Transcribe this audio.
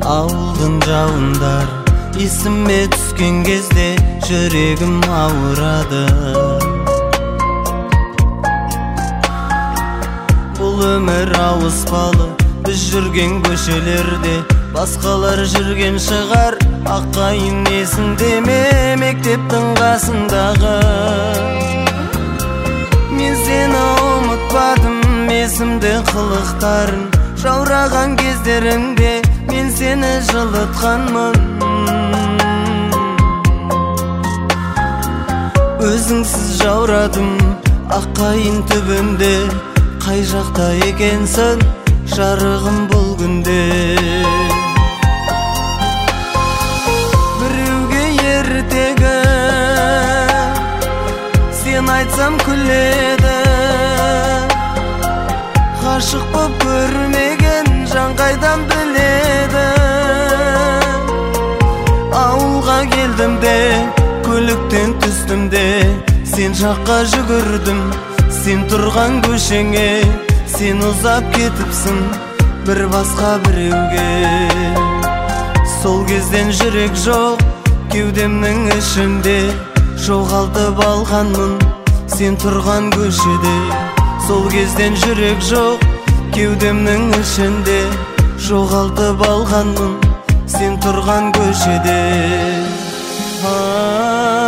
Ауылдың жауындар есіме түскен кезде жүрегім ауырады. Бұл өмір ауыспалы, біз жүрген көшелерде басқалар жүрген шығар. Аққайын есіңде ме, мектептің қасындағы? Мен сені ұмытпадым, есімде қылықтарың, жаураған кездеріңде мен сені жылытқанмын. Өзіңсіз жаурадым аққайын түбінде, қай жақта екенсің жарығым бұл күнде? Біреуге ертегі сен айтсам күледі, ғашық боп көрмеген жан қайдан біледі? Ауылға келдім де, көліктен түстім де, сен жаққа жүгірдім. Сен тұрған көшеңе, сен ұзап кетіпсің бір басқа біреуге. Сол кезден жүрек жоқ кеудемнің ішінде, жоғалтып алғанмын сен тұрған көшеде. Сол кезден жүрек жоқ кеудемнің ішінде, жоғалтып алғанмын сен тұрған көшеде.